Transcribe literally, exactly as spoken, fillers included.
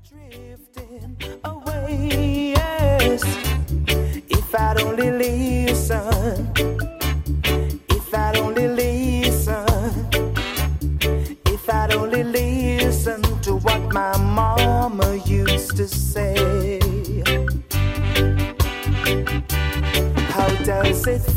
Drifting away, yes. If I'd only listen, if I'd only listen, if I'd only listen to what my mama used to say. How does it